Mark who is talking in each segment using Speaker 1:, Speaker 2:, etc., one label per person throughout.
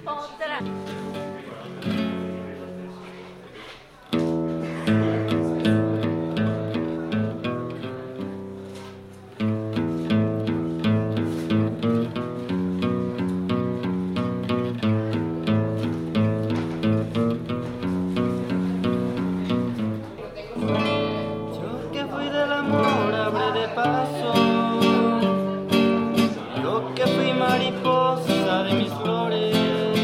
Speaker 1: Otra.
Speaker 2: Yo que fui del amor abre de paso, yo que fui mariposa de mis flores,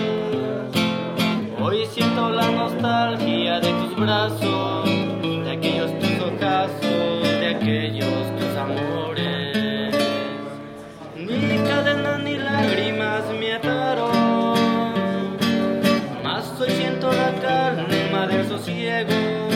Speaker 2: hoy siento la nostalgia de tus brazos, de aquellos tus ojazos, de aquellos tus amores. Ni cadenas ni lágrimas me ataron, mas hoy siento la calma del sosiego.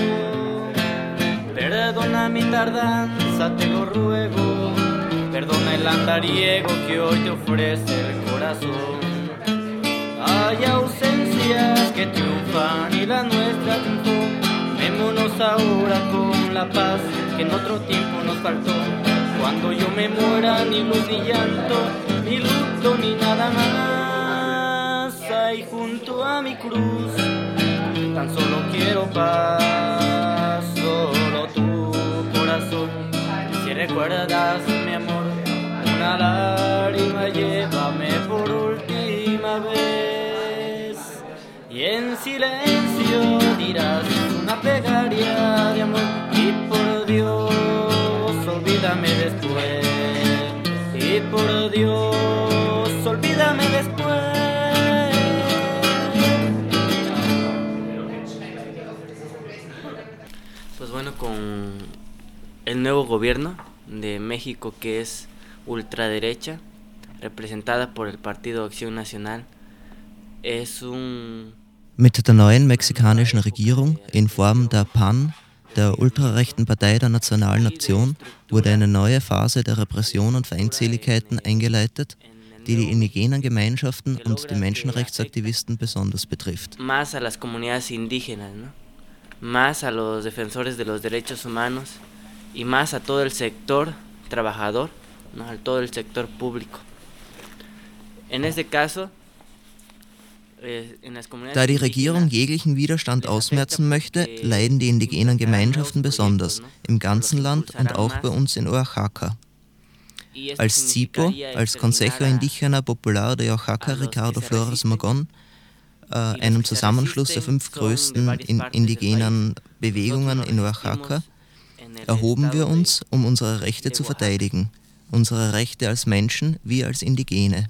Speaker 2: Perdona mi tardanza, te lo ruego. Perdona el andariego que hoy te ofrece el corazón. Hay ausencias que triunfan y la nuestra triunfó. Vémonos ahora con la paz que en otro tiempo nos faltó. Cuando yo me muera, ni luz ni llanto, ni luto ni nada más. Ahí junto a mi cruz, tan solo quiero paz. Solo tu corazón, si recuerdas mi amor, una lágrima llévame por última vez. Y en silencio dirás una plegaria de amor. Y por Dios, olvídame después. Y por Dios, olvídame después. Pues bueno, con el nuevo gobierno de México, que es ultraderecha, representada por el Partido Acción Nacional, es un...
Speaker 3: Mit der neuen mexikanischen Regierung in Form der PAN, der ultrarechten Partei der Nationalen Aktion, wurde eine neue Phase der Repression und Feindseligkeiten eingeleitet, die die indigenen Gemeinschaften und die Menschenrechtsaktivisten besonders betrifft.
Speaker 2: Más a las comunidades indígenas, ¿no? Más a los defensores de los derechos humanos y más a todo el sector trabajador, ¿no? A todo el sector público. En este caso,
Speaker 3: Da die Regierung jeglichen Widerstand ausmerzen möchte, leiden die indigenen Gemeinschaften besonders, im ganzen Land und auch bei uns in Oaxaca. Als CIPO, als Consejo Indígena Popular de Oaxaca, Ricardo Flores Magón, einem Zusammenschluss der 5 größten indigenen Bewegungen in Oaxaca, erhoben wir uns, um unsere Rechte zu verteidigen, unsere Rechte als Menschen wie als Indigene.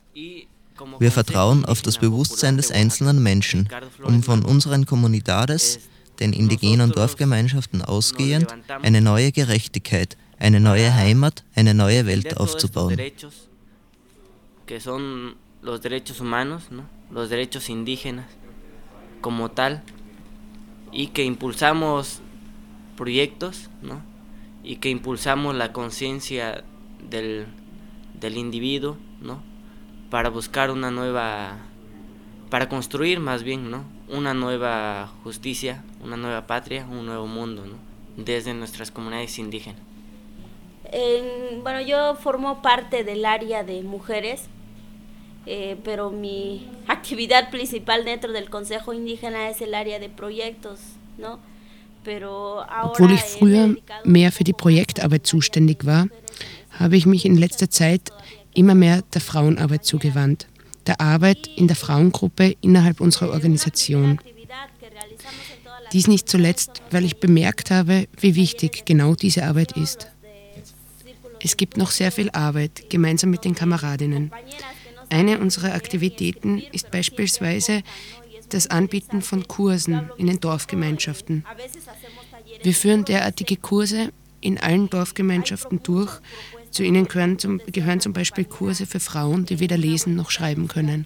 Speaker 3: Wir vertrauen auf das Bewusstsein des einzelnen Menschen, um von unseren Comunidades, den indigenen Dorfgemeinschaften ausgehend, eine neue Gerechtigkeit, eine neue Heimat, eine neue Welt aufzubauen.
Speaker 2: Que son los derechos humanos, ¿no? Los derechos indígenas como tal, y que impulsamos proyectos, ¿no? Y que impulsamos la conciencia del individuo, ¿no? Para buscar una nueva, para construir más bien, ¿no? Una nueva justicia, una nueva patria, un nuevo mundo, ¿no? Desde nuestras comunidades indígenas.
Speaker 1: Bueno, yo formo parte del área de mujeres, pero mi actividad principal dentro del Consejo Indígena es el área de proyectos, ¿no?
Speaker 4: Obwohl ich früher mehr für die Projektarbeit zuständig war, habe ich mich in letzter Zeit immer mehr der Frauenarbeit zugewandt, der Arbeit in der Frauengruppe innerhalb unserer Organisation. Dies nicht zuletzt, weil ich bemerkt habe, wie wichtig genau diese Arbeit ist. Es gibt noch sehr viel Arbeit, gemeinsam mit den Kameradinnen. Eine unserer Aktivitäten ist beispielsweise das Anbieten von Kursen in den Dorfgemeinschaften. Wir führen derartige Kurse in allen Dorfgemeinschaften durch. Zu ihnen gehören zum Beispiel Kurse für Frauen, die weder lesen noch schreiben können.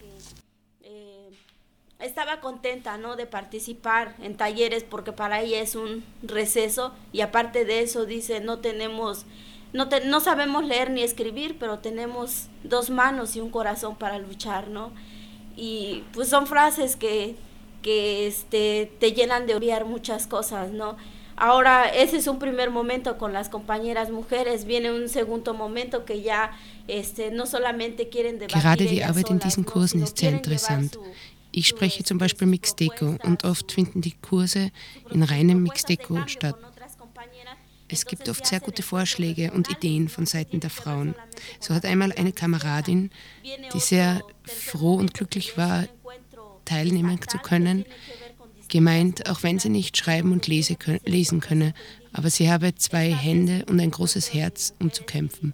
Speaker 1: Estaba contenta, ¿no?, de participar en talleres porque para ella es un receso y aparte de eso dice no sabemos leer ni escribir, pero tenemos 2 manos y un corazón para luchar, ¿no? Y pues son frases que te llenan de odiar muchas cosas, ¿no? Ahora ese es un primer momento con las compañeras mujeres, viene un segundo momento que ya no solamente quieren debatir.
Speaker 4: Gerade die Arbeit in diesen Kursen ist sehr interessant. Ich spreche zum Beispiel Mixteco und oft finden die Kurse in reinem Mixteco statt. Es gibt oft sehr gute Vorschläge und Ideen von Seiten der Frauen. So hat einmal eine Kameradin, die sehr froh und glücklich war, teilnehmen zu können, gemeint, auch wenn sie nicht schreiben und lesen könne, aber sie habe 2 Hände und ein großes Herz, um zu kämpfen.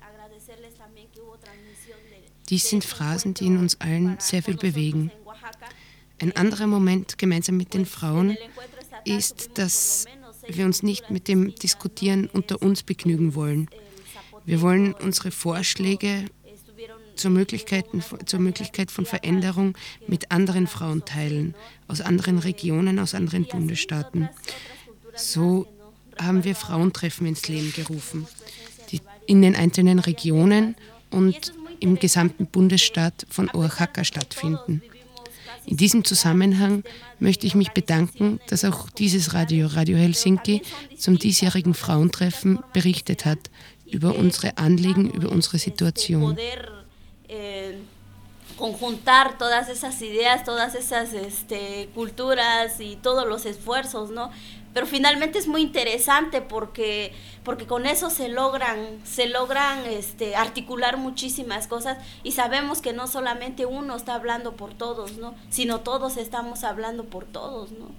Speaker 4: Dies sind Phrasen, die in uns allen sehr viel bewegen. Ein anderer Moment gemeinsam mit den Frauen ist, dass wir uns nicht mit dem Diskutieren unter uns begnügen wollen. Wir wollen unsere Vorschläge zur Möglichkeit von Veränderung mit anderen Frauen teilen, aus anderen Regionen, aus anderen Bundesstaaten. So haben wir Frauentreffen ins Leben gerufen, die in den einzelnen Regionen und im gesamten Bundesstaat von Oaxaca stattfinden. In diesem Zusammenhang möchte ich mich bedanken, dass auch dieses Radio Helsinki zum diesjährigen Frauentreffen berichtet hat über unsere Anliegen, über unsere Situation.
Speaker 1: Conjuntar todas esas ideas, todas esas culturas y todos los esfuerzos, ¿no? Pero finalmente es muy interesante porque con eso se logran articular muchísimas cosas y sabemos que no solamente uno está hablando por todos, ¿no? Sino todos estamos hablando por todos, ¿no?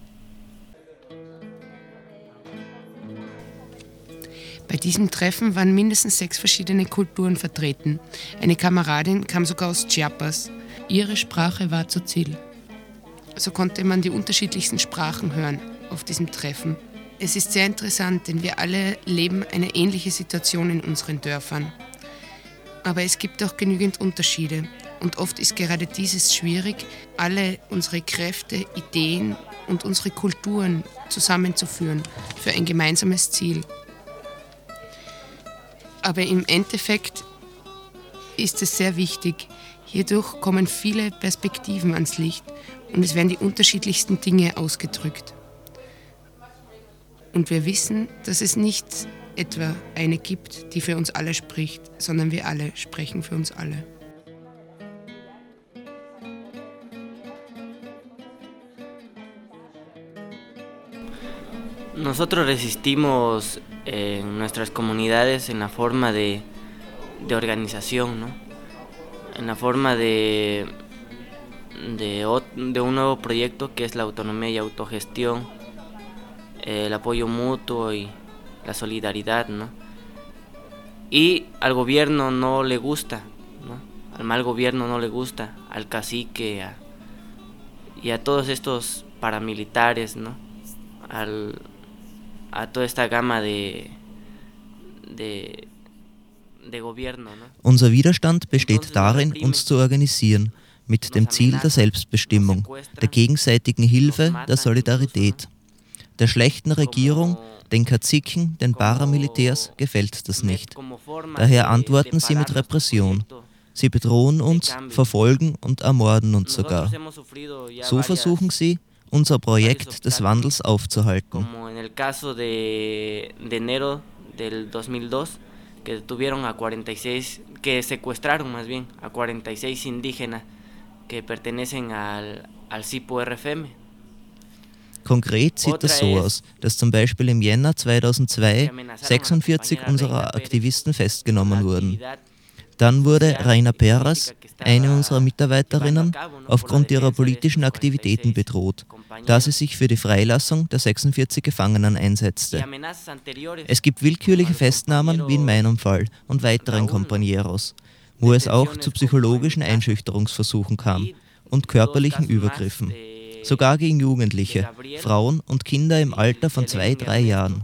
Speaker 4: Bei diesem Treffen waren mindestens 6 verschiedene Kulturen vertreten. Eine Kameradin kam sogar aus Chiapas. Ihre Sprache war Tzotzil. So konnte man die unterschiedlichsten Sprachen hören auf diesem Treffen. Es ist sehr interessant, denn wir alle leben eine ähnliche Situation in unseren Dörfern. Aber es gibt auch genügend Unterschiede. Und oft ist gerade dieses schwierig, alle unsere Kräfte, Ideen und unsere Kulturen zusammenzuführen für ein gemeinsames Ziel. Aber im Endeffekt ist es sehr wichtig. Hierdurch kommen viele Perspektiven ans Licht und es werden die unterschiedlichsten Dinge ausgedrückt. Und wir wissen, dass es nicht etwa eine gibt, die für uns alle spricht, sondern wir alle sprechen für uns alle.
Speaker 2: Nosotros resistimos en nuestras comunidades en la forma de organización, ¿no? En la forma de un nuevo proyecto que es la autonomía y autogestión, el apoyo mutuo y la solidaridad, ¿no? Y al gobierno no le gusta, ¿no? Al mal gobierno no le gusta, al cacique y a todos estos paramilitares, ¿no? A toda esta gama de Gobierno, ¿no?
Speaker 3: Unser Widerstand besteht darin, uns zu organisieren, mit dem Ziel der Selbstbestimmung, der gegenseitigen Hilfe, der Solidarität. Der schlechten Regierung, den Kaziken, den Paramilitärs gefällt das nicht. Daher antworten sie mit Repression. Sie bedrohen uns, verfolgen und ermorden uns sogar. So versuchen sie, unser Projekt des Wandels aufzuhalten.
Speaker 2: Como en el caso de enero del 2002, que detuvieron a 46, que secuestraron más bien a 46 indígenas que pertenecen al CIPO-RFM.
Speaker 3: Konkret sieht es so aus, dass zum Beispiel im Jänner 2002 46 unserer Aktivisten festgenommen wurden. Dann wurde Reina Perez, eine unserer Mitarbeiterinnen, aufgrund ihrer politischen Aktivitäten bedroht, da sie sich für die Freilassung der 46 Gefangenen einsetzte. Es gibt willkürliche Festnahmen wie in meinem Fall und weiteren Compañeros, wo es auch zu psychologischen Einschüchterungsversuchen kam und körperlichen Übergriffen, sogar gegen Jugendliche, Frauen und Kinder im Alter von 2-3 Jahren.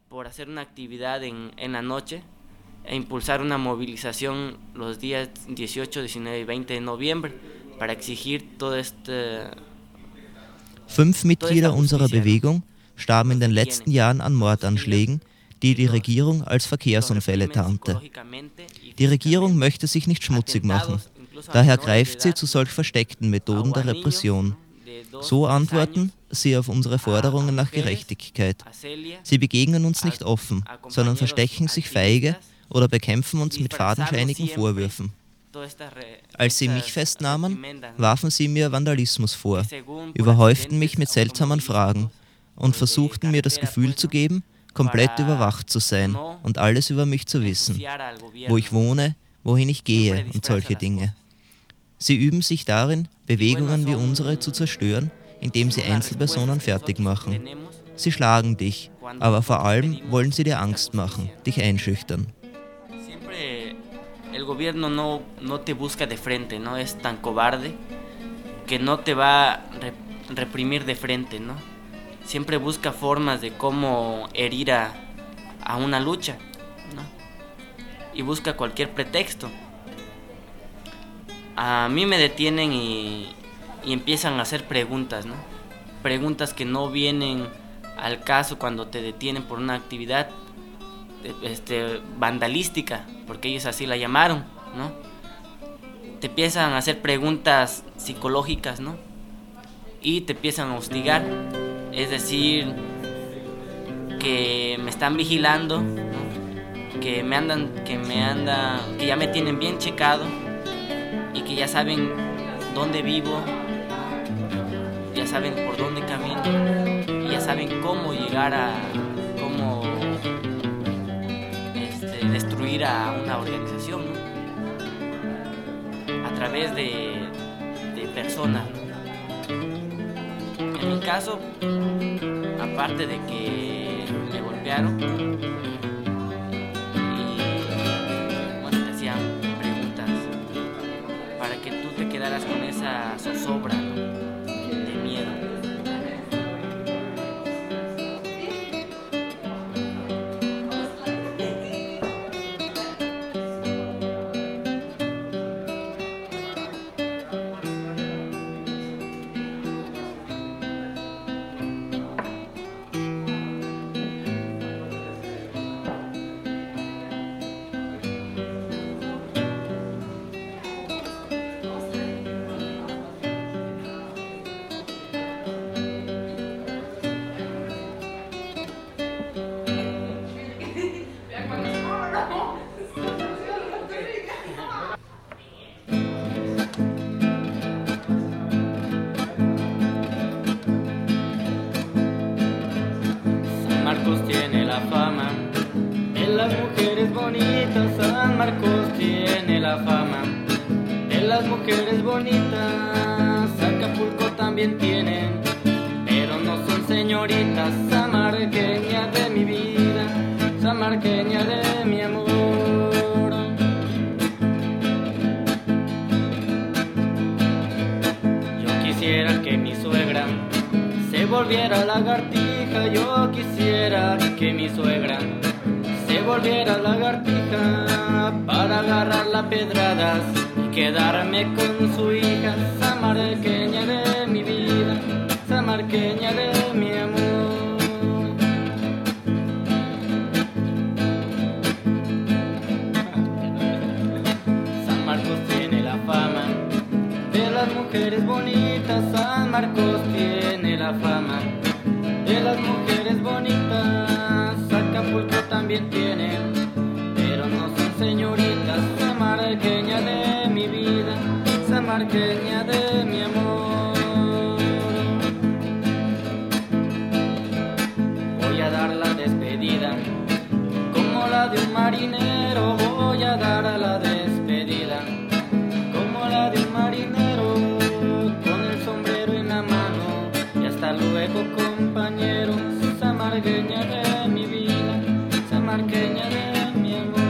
Speaker 2: E impulsar una movilización los días 18, 19 y 20 de noviembre para exigir todo este...
Speaker 3: 5 Mitglieder unserer Bewegung starben in den letzten Jahren an Mordanschlägen, die die Regierung als Verkehrsunfälle tarnte. Die Regierung möchte sich nicht schmutzig machen, daher greift sie zu solch versteckten Methoden der Repression. So antworten sie auf unsere Forderungen nach Gerechtigkeit. Sie begegnen uns nicht offen, sondern verstecken sich feige oder bekämpfen uns mit fadenscheinigen Vorwürfen. Als sie mich festnahmen, warfen sie mir Vandalismus vor, überhäuften mich mit seltsamen Fragen und versuchten mir das Gefühl zu geben, komplett überwacht zu sein und alles über mich zu wissen, wo ich wohne, wohin ich gehe und solche Dinge. Sie üben sich darin, Bewegungen wie unsere zu zerstören, indem sie Einzelpersonen fertig machen. Sie schlagen dich, aber vor allem wollen sie dir Angst machen, dich einschüchtern.
Speaker 2: El gobierno no te busca de frente, no es tan cobarde que no te va a reprimir de frente, ¿no? Siempre busca formas de cómo herir a una lucha, ¿no? Y busca cualquier pretexto. A mí me detienen y empiezan a hacer preguntas, ¿no? Preguntas que no vienen al caso cuando te detienen por una actividad vandalística, porque ellos así la llamaron, ¿no? Te empiezan a hacer preguntas psicológicas, ¿no? Y te empiezan a hostigar, es decir, que me están vigilando, ¿no? que ya me tienen bien checado y que ya saben dónde vivo, ya saben por dónde camino y ya saben cómo llegar cómo destruir a una organización, ¿no? A través de personas, ¿no? En mi caso, aparte de que me golpearon y bueno, te hacían preguntas para que tú te quedaras con esa zozobra, ¿no? De miedo. Marcos tiene la fama de las mujeres bonitas. San Marcos tiene la fama de las mujeres bonitas. Acapulco también tienen, pero no son señoritas. Samarqueña de mi vida, samarqueña de mi amor. Yo quisiera que mi suegra se volviera lagartija. Yo quisiera que mi suegra se volviera lagartija para agarrarla a pedradas y quedarme con su hija. Samarqueña de mi vida, samarqueña de mi amor. San Marcos tiene la fama de las mujeres bonitas. San Marcos tiene la fama de las mujeres bonitas. Acapulco también tiene, pero no son señoritas. Samarqueña de mi vida, samarqueña de mi amor. Voy a dar la despedida como la de un marinero. Voy a dar la despedida como la de un marinero, con el sombrero en la mano y hasta luego, compañero. Samarqueña de mi vida, samarqueña de mi amor.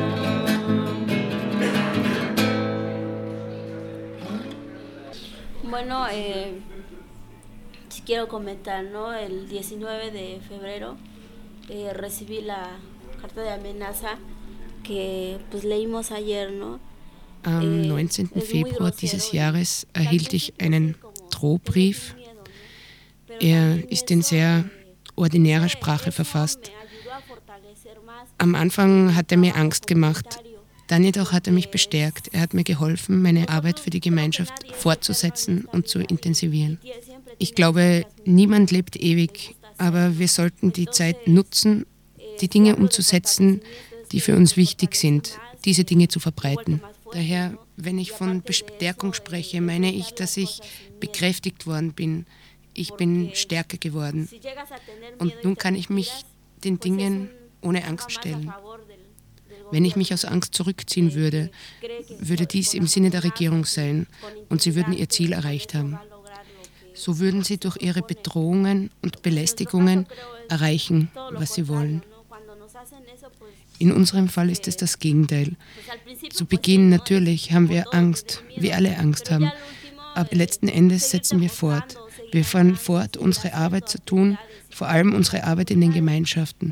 Speaker 1: Bueno, si quiero comentar, ¿no? El 19 de febrero recibí la carta de amenaza que pues leímos ayer, ¿no?
Speaker 4: Am 19. Februar dieses Jahres erhielt ich einen Drohbrief. Ist in sehr ordinärer Sprache verfasst. Am Anfang hat er mir Angst gemacht, dann jedoch hat er mich bestärkt. Er hat mir geholfen, meine Arbeit für die Gemeinschaft fortzusetzen und zu intensivieren. Ich glaube, niemand lebt ewig, aber wir sollten die Zeit nutzen, die Dinge umzusetzen, die für uns wichtig sind, diese Dinge zu verbreiten. Daher, wenn ich von Bestärkung spreche, meine ich, dass ich bekräftigt worden bin. Ich bin stärker geworden. Und nun kann ich mich den Dingen ohne Angst stellen. Wenn ich mich aus Angst zurückziehen würde, würde dies im Sinne der Regierung sein und sie würden ihr Ziel erreicht haben. So würden sie durch ihre Bedrohungen und Belästigungen erreichen, was sie wollen. In unserem Fall ist es das Gegenteil. Zu Beginn natürlich haben wir Angst, wie alle Angst haben, aber letzten Endes setzen wir fort. Wir fahren fort, unsere Arbeit zu tun, vor allem unsere Arbeit in den Gemeinschaften.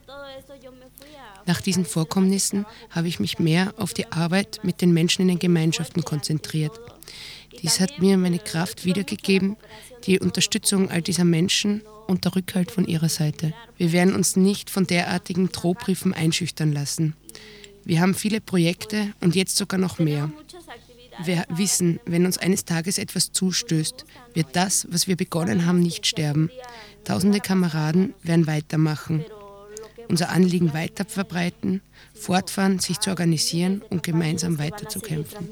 Speaker 4: Nach diesen Vorkommnissen habe ich mich mehr auf die Arbeit mit den Menschen in den Gemeinschaften konzentriert. Dies hat mir meine Kraft wiedergegeben, die Unterstützung all dieser Menschen und der Rückhalt von ihrer Seite. Wir werden uns nicht von derartigen Drohbriefen einschüchtern lassen. Wir haben viele Projekte und jetzt sogar noch mehr. Wir wissen, wenn uns eines Tages etwas zustößt, wird das, was wir begonnen haben, nicht sterben. Tausende Kameraden werden weitermachen, unser Anliegen weiter verbreiten, fortfahren, sich zu organisieren und gemeinsam weiterzukämpfen.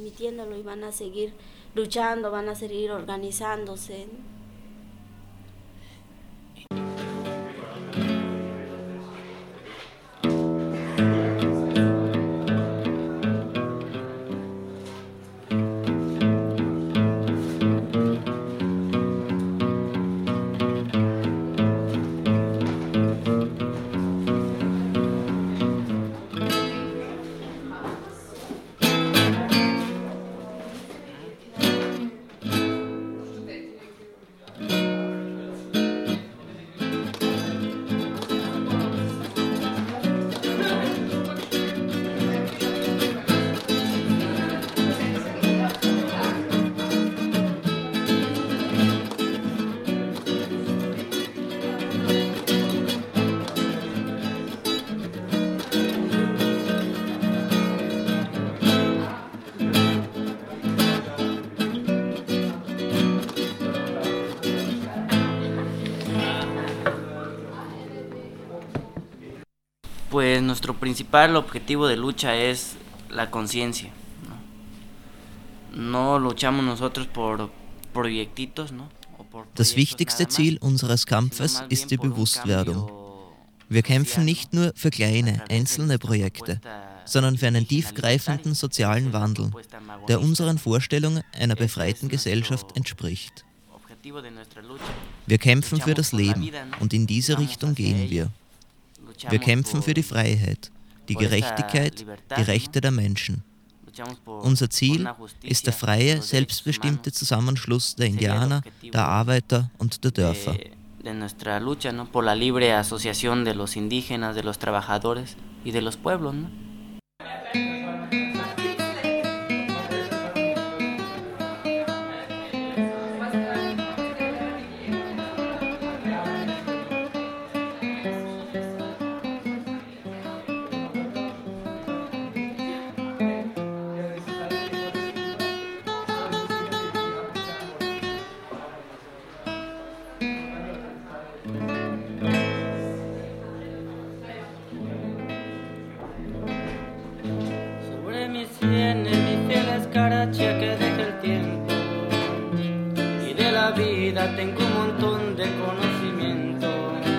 Speaker 2: Pues nuestro principal objetivo de lucha es la conciencia, ¿no? No luchamos nosotros por proyectitos, ¿no?
Speaker 3: Das wichtigste Ziel unseres Kampfes ist die Bewusstwerdung. Wir kämpfen nicht nur für kleine, einzelne Projekte, sondern für einen tiefgreifenden sozialen Wandel, der unseren Vorstellungen einer befreiten Gesellschaft entspricht. Wir kämpfen für das Leben und in diese Richtung gehen wir. Wir kämpfen für die Freiheit, die Gerechtigkeit, die Rechte der Menschen. Unser Ziel ist der freie, selbstbestimmte Zusammenschluss der Indianer, der Arbeiter und der Dörfer.
Speaker 2: De nuestra lucha, ¿no? Por la libre asociación de los indígenas, de los trabajadores y de los pueblos, ¿no? Tiene mi fiel escarcha que deja el tiempo, y de la vida tengo un montón de conocimiento.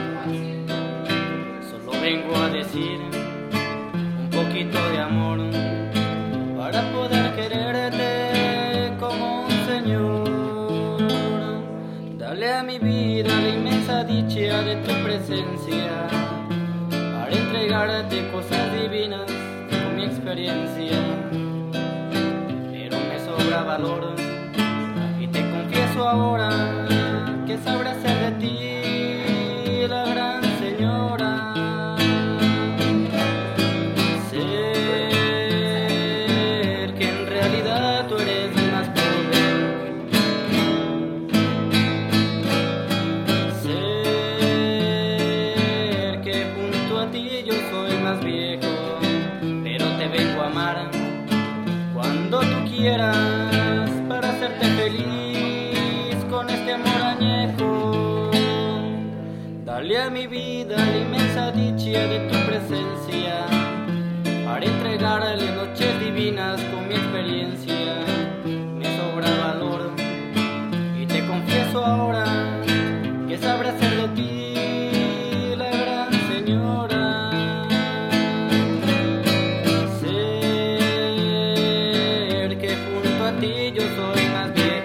Speaker 2: Solo vengo a decir un poquito de amor para poder quererte como un señor. Dale a mi vida la inmensa dicha de tu presencia para entregarte cosas divinas con mi experiencia. Valor, y te confieso ahora que sabré hacer de ti la gran señora. Ser que en realidad tú eres más pobre, ser que junto a ti yo soy más viejo, pero te vengo a amar cuando tú quieras, para hacerte feliz con este amor añejo. Dale a mi vida la inmensa dicha de tu presencia, para entregarle noches divinas con mi experiencia. Me sobra valor y te confieso ahora que sabré hacer de ti la gran señora. Ser que junto a ti yo soy más viejo.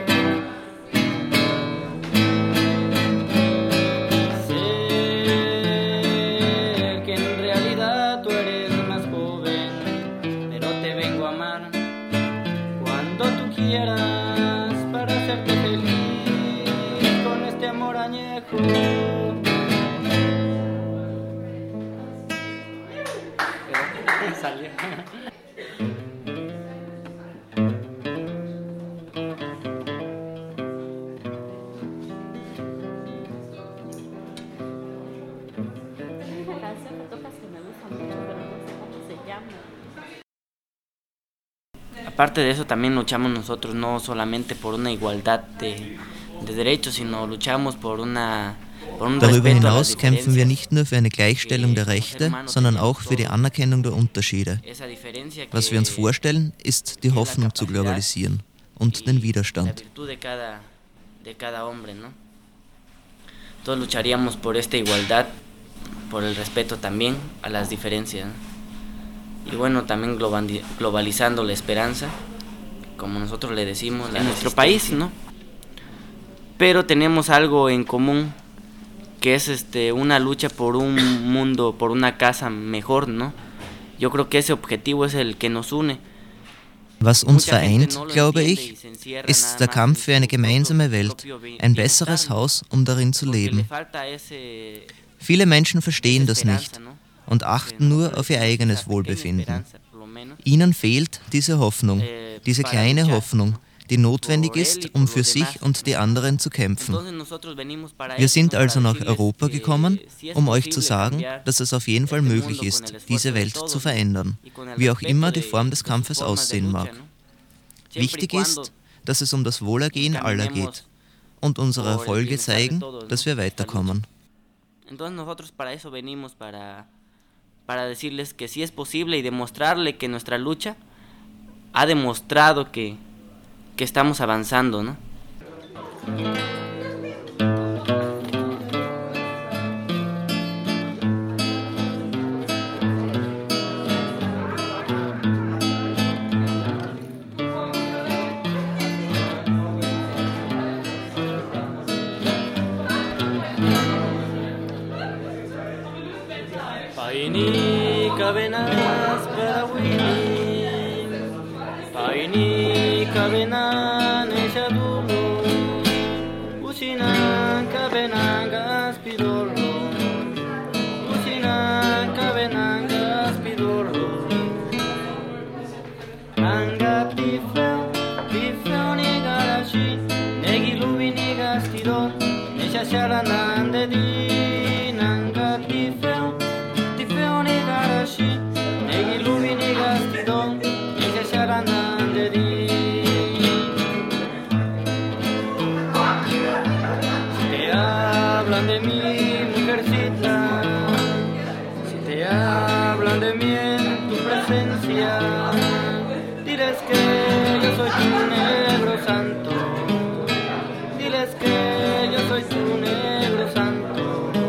Speaker 2: Para hacerte feliz con este amor añejo. Salió. Aparte de eso también luchamos nosotros no solamente por una igualdad de derechos, sino luchamos por un
Speaker 3: Darüber hinaus kämpfen wir nicht nur für eine Gleichstellung der Rechte, sondern auch für die Anerkennung der Unterschiede. Was wir uns vorstellen, ist die Hoffnung zu globalisieren und den Widerstand.
Speaker 2: Todos lucharíamos por esta igualdad, por el respeto también a las diferencias, ¿no? Y bueno, también globalizando la esperanza, como nosotros le decimos, en nuestro país, ¿no? Pero tenemos algo en común, que es una lucha por un mundo, por una casa mejor, ¿no? Yo creo que ese objetivo es el que nos une.
Speaker 3: Was uns vereint, glaube ich, ist der Kampf für eine gemeinsame Welt, ein besseres Haus, um darin zu leben. Viele Menschen verstehen das nicht und achten nur auf ihr eigenes Wohlbefinden. Ihnen fehlt diese Hoffnung, diese kleine Hoffnung, die notwendig ist, um für sich und die anderen zu kämpfen. Wir sind also nach Europa gekommen, um euch zu sagen, dass es auf jeden Fall möglich ist, diese Welt zu verändern, wie auch immer die Form des Kampfes aussehen mag. Wichtig ist, dass es um das Wohlergehen aller geht und unsere Erfolge zeigen, dass wir weiterkommen.
Speaker 2: Entonces nosotros para eso venimos, para decirles que sí es posible y demostrarle que nuestra lucha ha demostrado que estamos avanzando, ¿no? Paini kabenas para wini, paini kabenan eshadulu, usinan kabenan gaspidorlo, usinan kabenan gaspidorlo. Anga tifeo ni garashi, negi lubi ni gastidor, nesha sharanan de din. Anga tifeo ni garashi, negi lubi ni gastidor, nesha sharanan de din. Si te hablan de mí, mujercita, si te hablan de mí en tu presencia, diles que yo soy tu negro santo, diles que yo soy tu negro santo.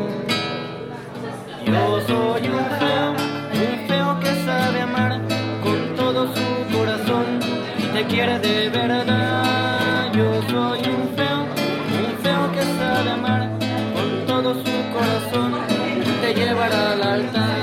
Speaker 2: Yo soy un feo que sabe amar con todo su corazón y te quiere de verdad. Yo soy un feo que sabe amar con todo su corazón y te llevará al altar.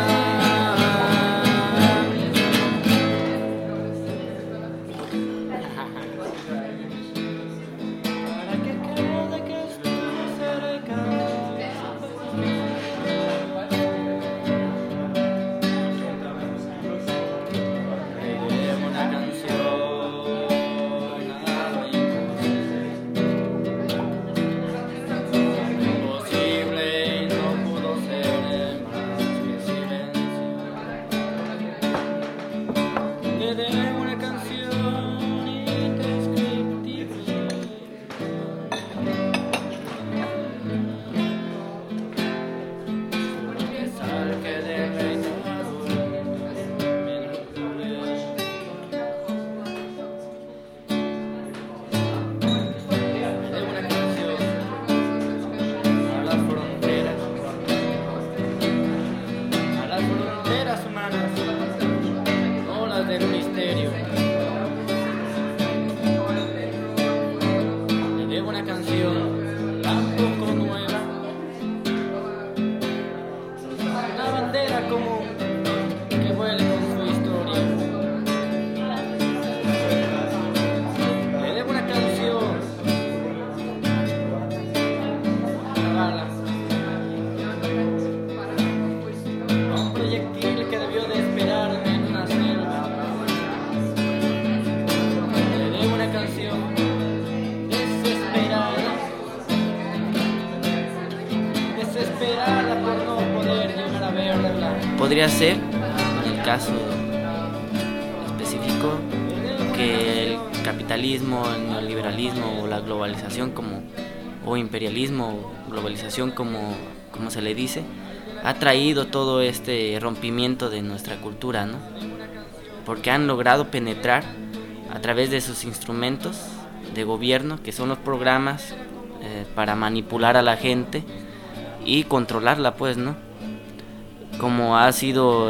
Speaker 2: podría ser, en el caso específico, que el capitalismo, el neoliberalismo o la globalización o imperialismo o globalización como se le dice, ha traído todo este rompimiento de nuestra cultura, ¿no? Porque han logrado penetrar a través de sus instrumentos de gobierno, que son los programas para manipular a la gente y controlarla, pues, ¿no? Como ha sido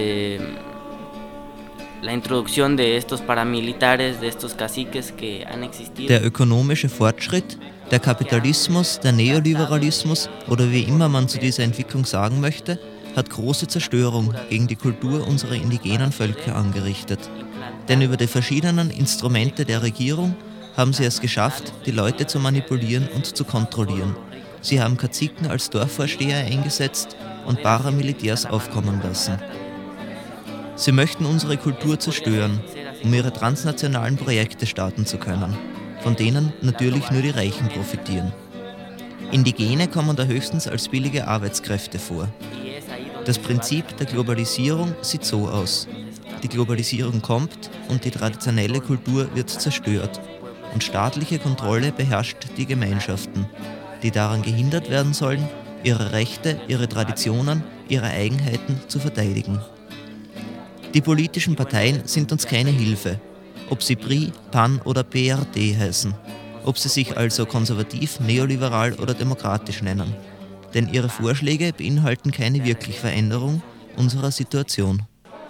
Speaker 2: la introducción de estos paramilitares, de estos caciques que han existido.
Speaker 3: Der ökonomische Fortschritt, der Kapitalismus, der Neoliberalismus oder wie immer man zu dieser Entwicklung sagen möchte, hat große Zerstörung gegen die Kultur unserer indigenen Völker angerichtet. Denn über die verschiedenen Instrumente der Regierung haben sie es geschafft, die Leute zu manipulieren und zu kontrollieren. Sie haben Kaziken als Dorfvorsteher eingesetzt und Paramilitärs aufkommen lassen. Sie möchten unsere Kultur zerstören, um ihre transnationalen Projekte starten zu können, von denen natürlich nur die Reichen profitieren. Indigene kommen da höchstens als billige Arbeitskräfte vor. Das Prinzip der Globalisierung sieht so aus. Die Globalisierung kommt und die traditionelle Kultur wird zerstört. Und staatliche Kontrolle beherrscht die Gemeinschaften, die daran gehindert werden sollen, ihre Rechte, ihre Traditionen, ihre Eigenheiten zu verteidigen. Die politischen Parteien sind uns keine Hilfe, ob sie PRI, PAN oder PRD heißen, ob sie sich also konservativ, neoliberal oder demokratisch nennen. Denn ihre Vorschläge beinhalten keine wirkliche Veränderung unserer Situation.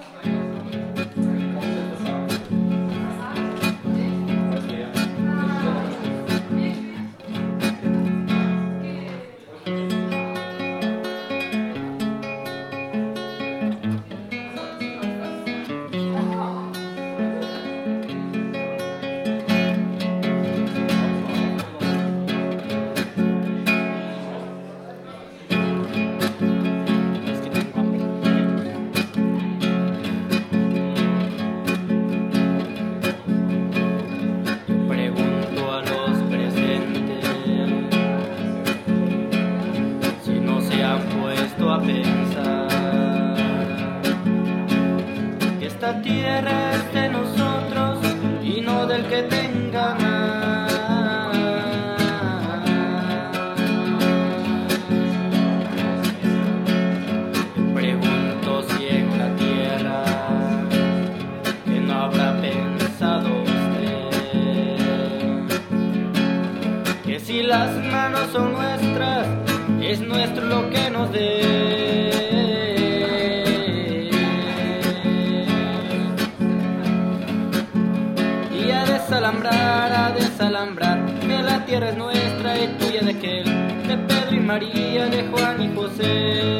Speaker 2: Desalambrar, que la tierra es nuestra y tuya de aquel, de Pedro y María, de Juan y José.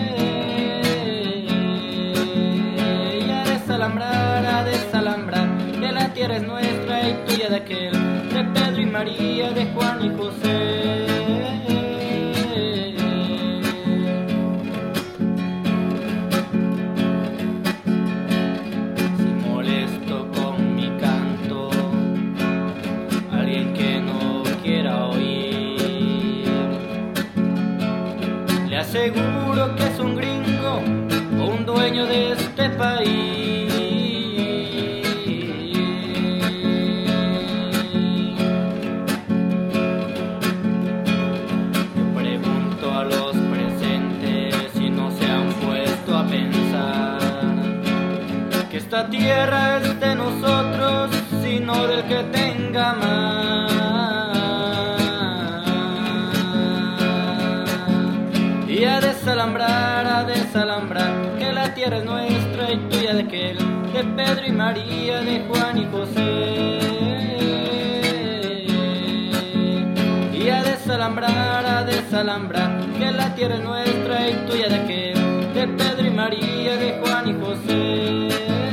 Speaker 2: Y a desalambrar, que la tierra es nuestra y tuya de aquel, de Pedro y María, de Juan y José. Seguro que es un gringo o un dueño de este país. Yo pregunto a los presentes si no se han puesto a pensar que esta tierra es de nosotros, sino del que tenga más. Y a desalambrar, que la tierra es nuestra y tuya de aquel, de Pedro y María, de Juan y José. Y a desalambrar, que la tierra es nuestra y tuya de aquel, de Pedro y María, de Juan y José.